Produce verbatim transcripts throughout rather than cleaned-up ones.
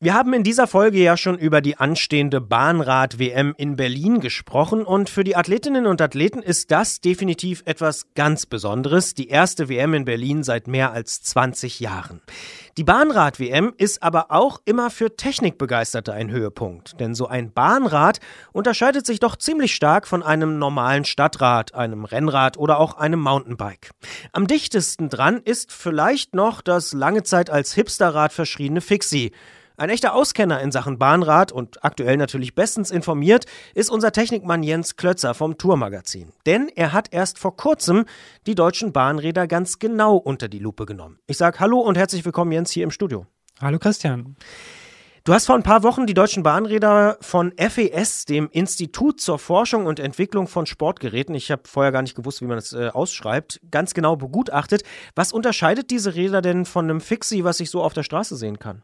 Wir haben in dieser Folge ja schon über die anstehende Bahnrad-W M in Berlin gesprochen und für die Athletinnen und Athleten ist das definitiv etwas ganz Besonderes, die erste W M in Berlin seit mehr als zwanzig Jahren. Die Bahnrad-W M ist aber auch immer für Technikbegeisterte ein Höhepunkt, denn so ein Bahnrad unterscheidet sich doch ziemlich stark von einem normalen Stadtrad, einem Rennrad oder auch einem Mountainbike. Am dichtesten dran ist vielleicht noch das lange Zeit als Hipsterrad verschriene Fixie. Ein echter Auskenner in Sachen Bahnrad und aktuell natürlich bestens informiert ist unser Technikmann Jens Klötzer vom Tourmagazin. Denn er hat erst vor kurzem die deutschen Bahnräder ganz genau unter die Lupe genommen. Ich sage Hallo und herzlich willkommen Jens hier im Studio. Hallo Christian. Du hast vor ein paar Wochen die deutschen Bahnräder von F E S, dem Institut zur Forschung und Entwicklung von Sportgeräten, ich habe vorher gar nicht gewusst, wie man das äh, ausschreibt, ganz genau begutachtet. Was unterscheidet diese Räder denn von einem Fixie, was ich so auf der Straße sehen kann?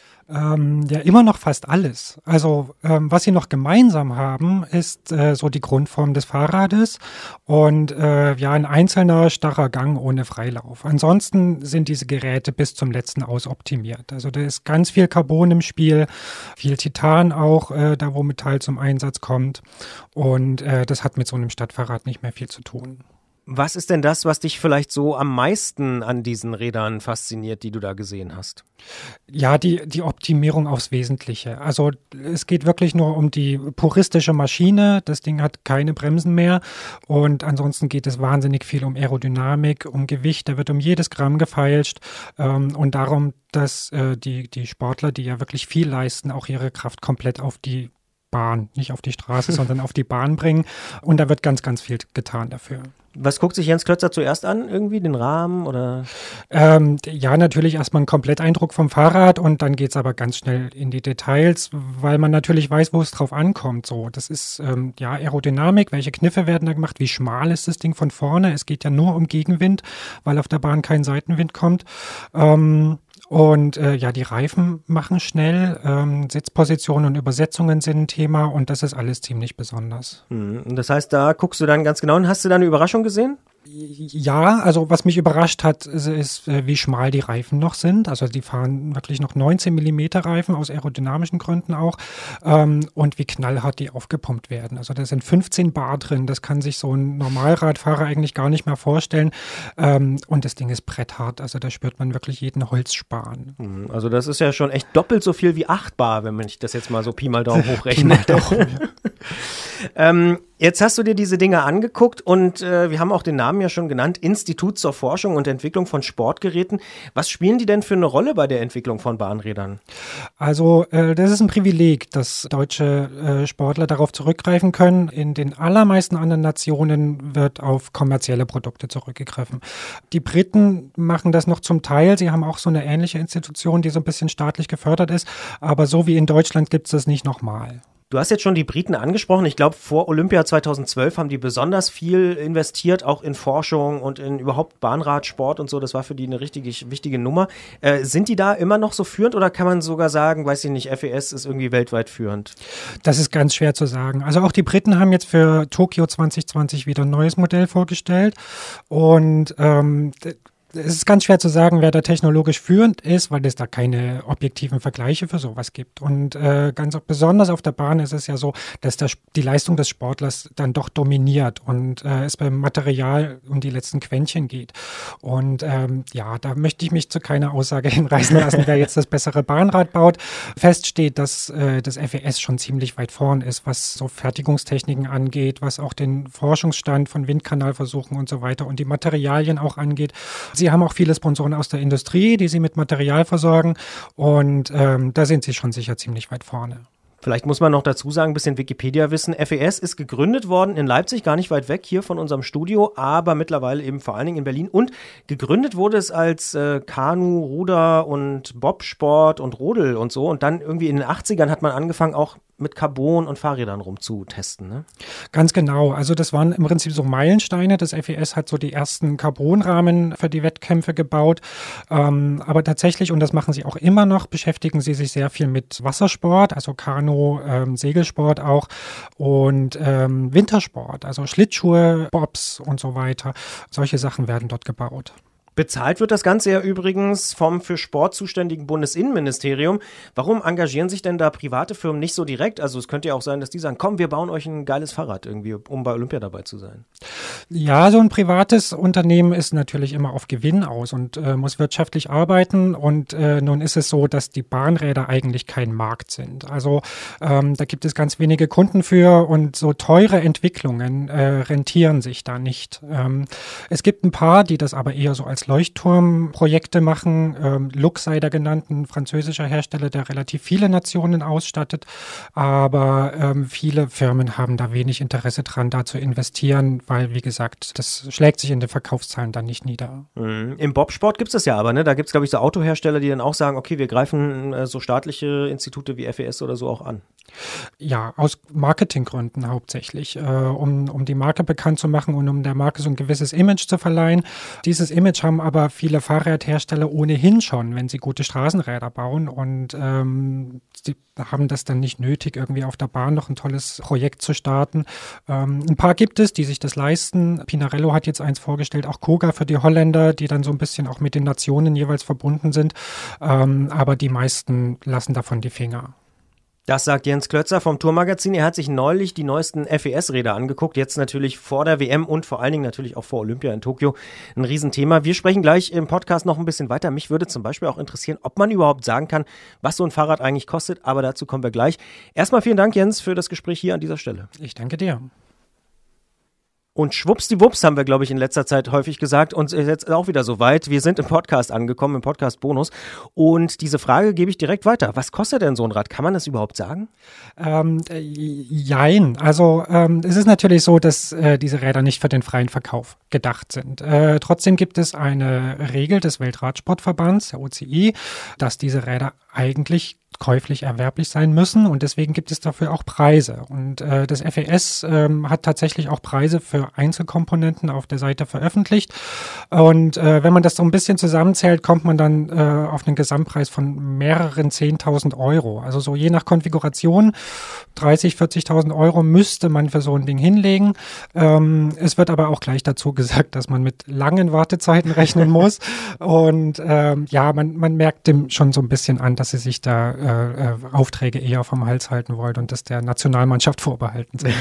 Ähm, ja, immer noch fast alles. Also ähm, was sie noch gemeinsam haben, ist äh, so die Grundform des Fahrrades und äh, ja ein einzelner starrer Gang ohne Freilauf. Ansonsten sind diese Geräte bis zum letzten aus optimiert. Also da ist ganz viel Carbon im Spiel, viel Titan auch, äh, da wo Metall zum Einsatz kommt und äh, das hat mit so einem Stadtfahrrad nicht mehr viel zu tun. Was ist denn das, was dich vielleicht so am meisten an diesen Rädern fasziniert, die du da gesehen hast? Ja, die, die Optimierung aufs Wesentliche. Also es geht wirklich nur um die puristische Maschine. Das Ding hat keine Bremsen mehr und ansonsten geht es wahnsinnig viel um Aerodynamik, um Gewicht. Da wird um jedes Gramm gefeilscht ähm, und darum, dass äh, die, die Sportler, die ja wirklich viel leisten, auch ihre Kraft komplett auf die Bahn, nicht auf die Straße, sondern auf die Bahn bringen. Und da wird ganz, ganz viel getan dafür. Was guckt sich Jens Klötzer zuerst an? Irgendwie den Rahmen oder? Ähm, ja, natürlich erstmal ein Kompletteindruck vom Fahrrad und dann geht's aber ganz schnell in die Details, weil man natürlich weiß, wo es drauf ankommt. So, das ist ähm, ja Aerodynamik, welche Kniffe werden da gemacht, wie schmal ist das Ding von vorne? Es geht ja nur um Gegenwind, weil auf der Bahn kein Seitenwind kommt. Ähm, Und äh, ja, die Reifen machen schnell, ähm, Sitzpositionen und Übersetzungen sind ein Thema und das ist alles ziemlich besonders. Hm, das heißt, da guckst du dann ganz genau und hast du da eine Überraschung gesehen? Ja, also was mich überrascht hat, ist, ist, wie schmal die Reifen noch sind. Also die fahren wirklich noch neunzehn Millimeter Reifen aus aerodynamischen Gründen auch ähm, und wie knallhart die aufgepumpt werden. Also da sind fünfzehn Bar drin, das kann sich so ein Normalradfahrer eigentlich gar nicht mehr vorstellen ähm, und das Ding ist bretthart, also da spürt man wirklich jeden Holzspan. Also das ist ja schon echt doppelt so viel wie acht Bar, wenn ich das jetzt mal so Pi mal Daumen hochrechne. Pi mal Daumen, ja. ähm, jetzt hast du dir diese Dinge angeguckt und äh, wir haben auch den Namen ja schon genannt, Institut zur Forschung und Entwicklung von Sportgeräten. Was spielen die denn für eine Rolle bei der Entwicklung von Bahnrädern? Also äh, das ist ein Privileg, dass deutsche äh, Sportler darauf zurückgreifen können. In den allermeisten anderen Nationen wird auf kommerzielle Produkte zurückgegriffen. Die Briten machen das noch zum Teil. Sie haben auch so eine ähnliche Institution, die so ein bisschen staatlich gefördert ist. Aber so wie in Deutschland gibt es das nicht nochmal. Du hast jetzt schon die Briten angesprochen. Ich glaube, vor Olympia zweitausendzwölf haben die besonders viel investiert, auch in Forschung und in überhaupt Bahnradsport und so. Das war für die eine richtig wichtige Nummer. Äh, sind die da immer noch so führend oder kann man sogar sagen, weiß ich nicht, F E S ist irgendwie weltweit führend? Das ist ganz schwer zu sagen. Also auch die Briten haben jetzt für Tokio zwanzig zwanzig wieder ein neues Modell vorgestellt und ähm, es ist ganz schwer zu sagen, wer da technologisch führend ist, weil es da keine objektiven Vergleiche für sowas gibt. Und äh, ganz besonders auf der Bahn ist es ja so, dass der, die Leistung des Sportlers dann doch dominiert und äh, es beim Material um die letzten Quäntchen geht. Und ähm, ja, da möchte ich mich zu keiner Aussage hinreißen lassen, wer jetzt das bessere Bahnrad baut. Fest steht, dass äh, das F E S schon ziemlich weit vorn ist, was so Fertigungstechniken angeht, was auch den Forschungsstand von Windkanalversuchen und so weiter und die Materialien auch angeht. Sie haben auch viele Sponsoren aus der Industrie, die sie mit Material versorgen und ähm, da sind sie schon sicher ziemlich weit vorne. Vielleicht muss man noch dazu sagen, ein bisschen Wikipedia-Wissen. F E S ist gegründet worden in Leipzig, gar nicht weit weg hier von unserem Studio, aber mittlerweile eben vor allen Dingen in Berlin. Und gegründet wurde es als äh, Kanu, Ruder und Bobsport und Rodel und so. Und dann irgendwie in den achtzigern hat man angefangen, auch mit Carbon und Fahrrädern rumzutesten, ne? Ganz genau. Also das waren im Prinzip so Meilensteine. Das F E S hat so die ersten Carbonrahmen für die Wettkämpfe gebaut. Ähm, aber tatsächlich, und das machen sie auch immer noch, beschäftigen sie sich sehr viel mit Wassersport, also Kanu, ähm, Segelsport auch und ähm, Wintersport, also Schlittschuhe, Bobs und so weiter. Solche Sachen werden dort gebaut. Bezahlt wird das Ganze ja übrigens vom für Sport zuständigen Bundesinnenministerium. Warum engagieren sich denn da private Firmen nicht so direkt? Also es könnte ja auch sein, dass die sagen, komm, wir bauen euch ein geiles Fahrrad irgendwie, um bei Olympia dabei zu sein. Ja, so ein privates Unternehmen ist natürlich immer auf Gewinn aus und äh, muss wirtschaftlich arbeiten. Und äh, nun ist es so, dass die Bahnräder eigentlich kein Markt sind. Also ähm, da gibt es ganz wenige Kunden für und so teure Entwicklungen äh, rentieren sich da nicht. Ähm, es gibt ein paar, die das aber eher so als Leuchtturmprojekte machen. Ähm, Lux sei da genannt, ein französischer Hersteller, der relativ viele Nationen ausstattet. Aber ähm, viele Firmen haben da wenig Interesse dran, da zu investieren, weil, wie gesagt, das schlägt sich in den Verkaufszahlen dann nicht nieder. Mhm. Im Bobsport gibt es das ja aber, ne? Da gibt es, glaube ich, so Autohersteller, die dann auch sagen, okay, wir greifen äh, so staatliche Institute wie F E S oder so auch an. Ja, aus Marketinggründen hauptsächlich, äh, um, um die Marke bekannt zu machen und um der Marke so ein gewisses Image zu verleihen. Dieses Image haben aber viele Fahrradhersteller ohnehin schon, wenn sie gute Straßenräder bauen und ähm, sie haben das dann nicht nötig, irgendwie auf der Bahn noch ein tolles Projekt zu starten. Ähm, ein paar gibt es, die sich das leisten. Pinarello hat jetzt eins vorgestellt, auch Koga für die Holländer, die dann so ein bisschen auch mit den Nationen jeweils verbunden sind. Ähm, aber die meisten lassen davon die Finger. Das sagt Jens Klötzer vom Tourmagazin. Er hat sich neulich die neuesten F E S-Räder angeguckt. Jetzt natürlich vor der W M und vor allen Dingen natürlich auch vor Olympia in Tokio. Ein Riesenthema. Wir sprechen gleich im Podcast noch ein bisschen weiter. Mich würde zum Beispiel auch interessieren, ob man überhaupt sagen kann, was so ein Fahrrad eigentlich kostet. Aber dazu kommen wir gleich. Erstmal vielen Dank, Jens, für das Gespräch hier an dieser Stelle. Ich danke dir. Und schwuppsdiwupps haben wir, glaube ich, in letzter Zeit häufig gesagt. Und jetzt auch wieder soweit. Wir sind im Podcast angekommen, im Podcast-Bonus. Und diese Frage gebe ich direkt weiter. Was kostet denn so ein Rad? Kann man das überhaupt sagen? Ähm, äh, jein. Also ähm, es ist natürlich so, dass äh, diese Räder nicht für den freien Verkauf gedacht sind. Äh, trotzdem gibt es eine Regel des Weltradsportverbands, der O C I, dass diese Räder eigentlich käuflich erwerblich sein müssen und deswegen gibt es dafür auch Preise. Und äh, das F E S ähm, hat tatsächlich auch Preise für Einzelkomponenten auf der Seite veröffentlicht. Und äh, wenn man das so ein bisschen zusammenzählt, kommt man dann äh, auf einen Gesamtpreis von mehreren zehntausend Euro. Also so je nach Konfiguration, dreißig, vierzigtausend Euro müsste man für so ein Ding hinlegen. Ähm, es wird aber auch gleich dazu gesagt, dass man mit langen Wartezeiten rechnen muss. Und ähm, ja, man, man merkt dem schon so ein bisschen an, dass sie sich da äh, Aufträge eher vom Hals halten wollt und das der Nationalmannschaft vorbehalten sind.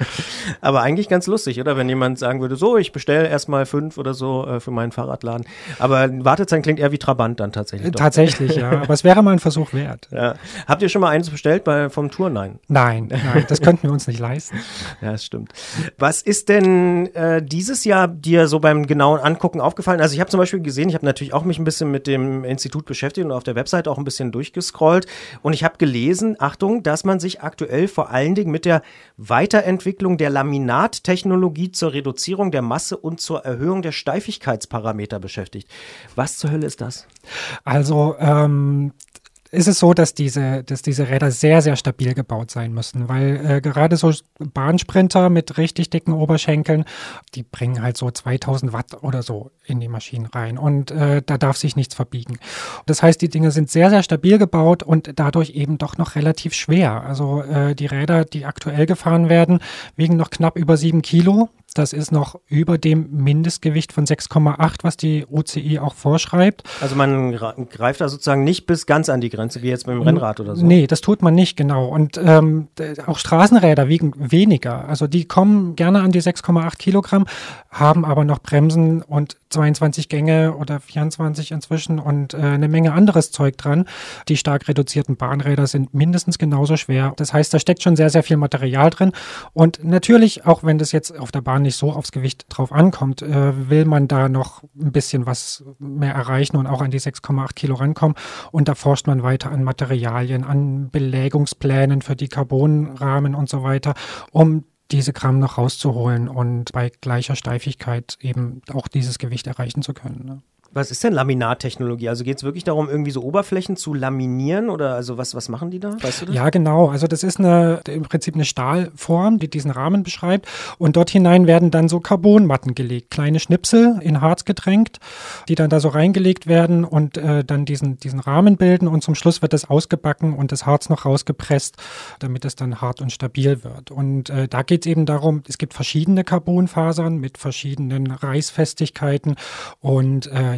Aber eigentlich ganz lustig, oder? Wenn jemand sagen würde, so, ich bestelle erstmal fünf oder so äh, für meinen Fahrradladen. Aber Wartezeit klingt eher wie Trabant dann tatsächlich. Doch. Tatsächlich, ja. Aber es wäre mal ein Versuch wert. Ja. Habt ihr schon mal eins bestellt bei, vom Tour? Nein. Nein, nein, das könnten wir uns nicht leisten. Ja, das stimmt. Was ist denn äh, dieses Jahr dir so beim genauen Angucken aufgefallen? Also ich habe zum Beispiel gesehen, ich habe natürlich auch mich ein bisschen mit dem Institut beschäftigt und auf der Website auch ein bisschen durchgescrollt. Und ich habe gelesen, Achtung, dass man sich aktuell vor allen Dingen mit der Weiterentwicklung der Laminattechnologie zur Reduzierung der Masse und zur Erhöhung der Steifigkeitsparameter beschäftigt. Was zur Hölle ist das? Also, ähm, ist es so, dass diese, dass diese Räder sehr, sehr stabil gebaut sein müssen, weil äh, gerade so Bahnsprinter mit richtig dicken Oberschenkeln, die bringen halt so zweitausend Watt oder so in die Maschinen rein und äh, da darf sich nichts verbiegen. Das heißt, die Dinge sind sehr, sehr stabil gebaut und dadurch eben doch noch relativ schwer. Also äh, die Räder, die aktuell gefahren werden, wiegen noch knapp über sieben Kilo. Das ist noch über dem Mindestgewicht von sechs Komma acht, was die O C I auch vorschreibt. Also man greift da sozusagen nicht bis ganz an die Grenze, wie jetzt mit dem Rennrad oder so? Nee, das tut man nicht, genau. Und ähm, auch Straßenräder wiegen weniger. Also die kommen gerne an die sechs Komma acht Kilogramm, haben aber noch Bremsen und zweiundzwanzig Gänge oder vierundzwanzig inzwischen und äh, eine Menge anderes Zeug dran. Die stark reduzierten Bahnräder sind mindestens genauso schwer. Das heißt, da steckt schon sehr, sehr viel Material drin. Und natürlich, auch wenn das jetzt auf der Bahn nicht so aufs Gewicht drauf ankommt, äh, will man da noch ein bisschen was mehr erreichen und auch an die sechs Komma acht Kilo rankommen. Und da forscht man weiter an Materialien, an Belägungsplänen für die Carbonrahmen und so weiter, um diese Gramm noch rauszuholen und bei gleicher Steifigkeit eben auch dieses Gewicht erreichen zu können. Ne? Was ist denn Laminattechnologie? Also geht es wirklich darum, irgendwie so Oberflächen zu laminieren oder also was, was machen die da? Weißt du das? Ja, genau. Also das ist eine, im Prinzip eine Stahlform, die diesen Rahmen beschreibt und dort hinein werden dann so Carbonmatten gelegt, kleine Schnipsel in Harz getränkt, die dann da so reingelegt werden und äh, dann diesen, diesen Rahmen bilden und zum Schluss wird das ausgebacken und das Harz noch rausgepresst, damit es dann hart und stabil wird. Und äh, da geht es eben darum, es gibt verschiedene Carbonfasern mit verschiedenen Reißfestigkeiten und äh,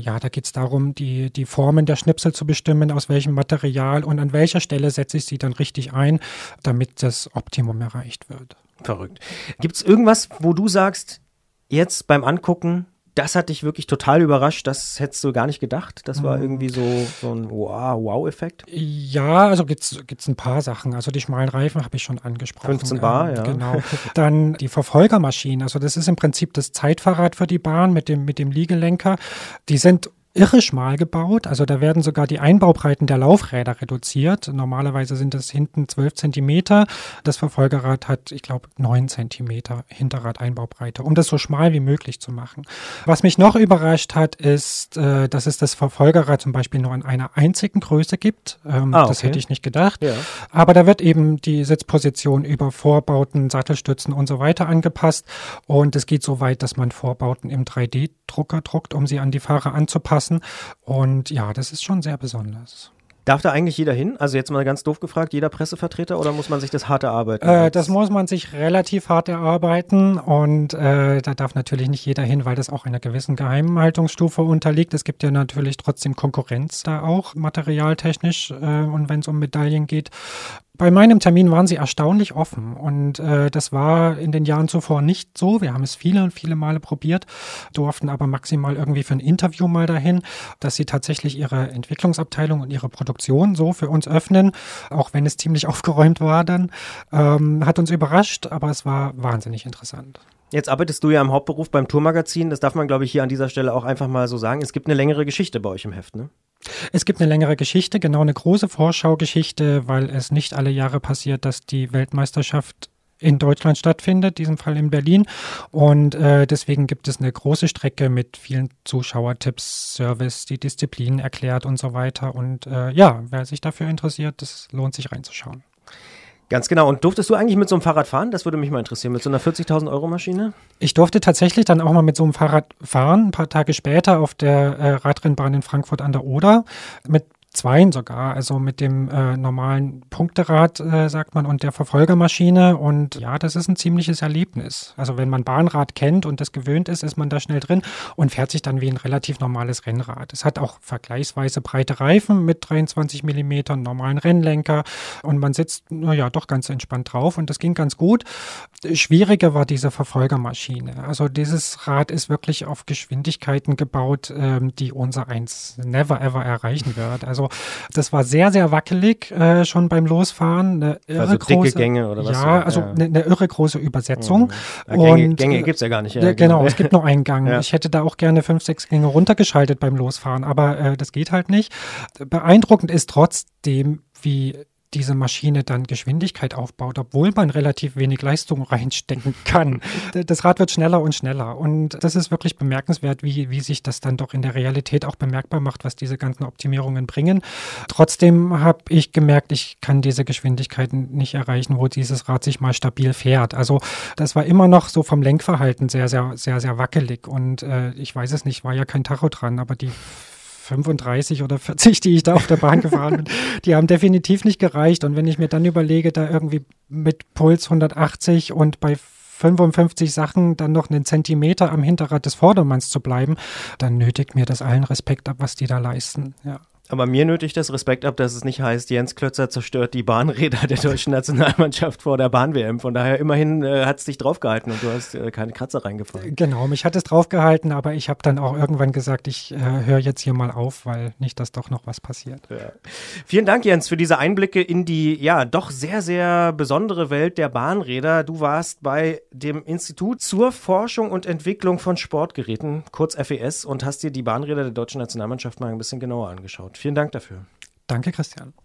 ja, da geht es darum, die, die Formen der Schnipsel zu bestimmen, aus welchem Material und an welcher Stelle setze ich sie dann richtig ein, damit das Optimum erreicht wird. Verrückt. Gibt es irgendwas, wo du sagst, jetzt beim Angucken, das hat dich wirklich total überrascht, das hättest du gar nicht gedacht? Das war irgendwie so, so ein Wow-Wow-Effekt? Ja, also gibt es ein paar Sachen. Also die schmalen Reifen habe ich schon angesprochen. fünfzehn Bar, ähm, ja. Genau. Dann die Verfolgermaschinen. Also das ist im Prinzip das Zeitfahrrad für die Bahn mit dem, mit dem Liegelenker. Die sind irre schmal gebaut, also da werden sogar die Einbaubreiten der Laufräder reduziert. Normalerweise sind das hinten zwölf Zentimeter. Das Verfolgerrad hat, ich glaube, neun Zentimeter Hinterrad-Einbaubreite, um das so schmal wie möglich zu machen. Was mich noch überrascht hat, ist, äh, dass es das Verfolgerrad zum Beispiel nur in einer einzigen Größe gibt. Ähm, ah, okay. Das hätte ich nicht gedacht. Ja. Aber da wird eben die Sitzposition über Vorbauten, Sattelstützen und so weiter angepasst. Und es geht so weit, dass man Vorbauten im drei D Drucker druckt, um sie an die Fahrer anzupassen. Und ja, das ist schon sehr besonders. Darf da eigentlich jeder hin? Also jetzt mal ganz doof gefragt, jeder Pressevertreter, oder muss man sich das hart erarbeiten? Äh, das muss man sich relativ hart erarbeiten und äh, da darf natürlich nicht jeder hin, weil das auch einer gewissen Geheimhaltungsstufe unterliegt. Es gibt ja natürlich trotzdem Konkurrenz da auch, materialtechnisch äh, und wenn es um Medaillen geht. Bei meinem Termin waren sie erstaunlich offen und äh, das war in den Jahren zuvor nicht so. Wir haben es viele und viele Male probiert, durften aber maximal irgendwie für ein Interview mal dahin, dass sie tatsächlich ihre Entwicklungsabteilung und ihre Produktion so für uns öffnen, auch wenn es ziemlich aufgeräumt war dann. Ähm, hat uns überrascht, aber es war wahnsinnig interessant. Jetzt arbeitest du ja im Hauptberuf beim Tourmagazin. Das darf man, glaube ich, hier an dieser Stelle auch einfach mal so sagen. Es gibt eine längere Geschichte bei euch im Heft, ne? Es gibt eine längere Geschichte, genau eine große Vorschaugeschichte, weil es nicht alle Jahre passiert, dass die Weltmeisterschaft in Deutschland stattfindet, in diesem Fall in Berlin. Und äh, deswegen gibt es eine große Strecke mit vielen Zuschauertipps, Service, die Disziplinen erklärt und so weiter. Und äh, ja, wer sich dafür interessiert, das lohnt sich reinzuschauen. Ganz genau. Und durftest du eigentlich mit so einem Fahrrad fahren? Das würde mich mal interessieren. Mit so einer vierzigtausend Euro Maschine? Ich durfte tatsächlich dann auch mal mit so einem Fahrrad fahren, ein paar Tage später auf der äh, Radrennbahn in Frankfurt an der Oder. Mit Zweien sogar, also mit dem äh, normalen Punkterad, äh, sagt man, und der Verfolgermaschine. Und ja, das ist ein ziemliches Erlebnis. Also wenn man Bahnrad kennt und das gewöhnt ist, ist man da schnell drin und fährt sich dann wie ein relativ normales Rennrad. Es hat auch vergleichsweise breite Reifen mit dreiundzwanzig Millimeter, einen normalen Rennlenker und man sitzt, naja, doch ganz entspannt drauf und das ging ganz gut. Schwieriger war diese Verfolgermaschine. Also dieses Rad ist wirklich auf Geschwindigkeiten gebaut, ähm, die unser eins never ever erreichen wird. Also das war sehr, sehr wackelig äh, schon beim Losfahren. Eine irre also dicke große, Gänge oder was? Ja, also ja. Eine, eine irre große Übersetzung. Ja, Gänge, Gänge gibt es ja gar nicht. Ja, genau, genau, es gibt nur einen Gang. Ja. Ich hätte da auch gerne fünf, sechs Gänge runtergeschaltet beim Losfahren, aber äh, das geht halt nicht. Beeindruckend ist trotzdem, wie diese Maschine dann Geschwindigkeit aufbaut, obwohl man relativ wenig Leistung reinstecken kann. Das Rad wird schneller und schneller und das ist wirklich bemerkenswert, wie, wie sich das dann doch in der Realität auch bemerkbar macht, was diese ganzen Optimierungen bringen. Trotzdem habe ich gemerkt, ich kann diese Geschwindigkeiten nicht erreichen, wo dieses Rad sich mal stabil fährt. Also das war immer noch so vom Lenkverhalten sehr, sehr, sehr, sehr wackelig und äh, ich weiß es nicht, war ja kein Tacho dran, aber die fünfunddreißig oder vierzig, die ich da auf der Bahn gefahren bin, die haben definitiv nicht gereicht. Und wenn ich mir dann überlege, da irgendwie mit Puls hundertachtzig und bei fünfundfünfzig Sachen dann noch einen Zentimeter am Hinterrad des Vordermanns zu bleiben, dann nötigt mir das allen Respekt ab, was die da leisten. Ja. Aber mir nötigt das Respekt ab, dass es nicht heißt, Jens Klötzer zerstört die Bahnräder der deutschen Nationalmannschaft vor der Bahn-W M. Von daher immerhin äh, hat es dich draufgehalten und du hast äh, keine Kratzer reingefahren. Genau, mich hat es draufgehalten, aber ich habe dann auch irgendwann gesagt, ich äh, höre jetzt hier mal auf, weil nicht, dass doch noch was passiert. Ja. Vielen Dank, Jens, für diese Einblicke in die ja doch sehr, sehr besondere Welt der Bahnräder. Du warst bei dem Institut zur Forschung und Entwicklung von Sportgeräten, kurz F E S, und hast dir die Bahnräder der deutschen Nationalmannschaft mal ein bisschen genauer angeschaut. Vielen Dank dafür. Danke, Christian.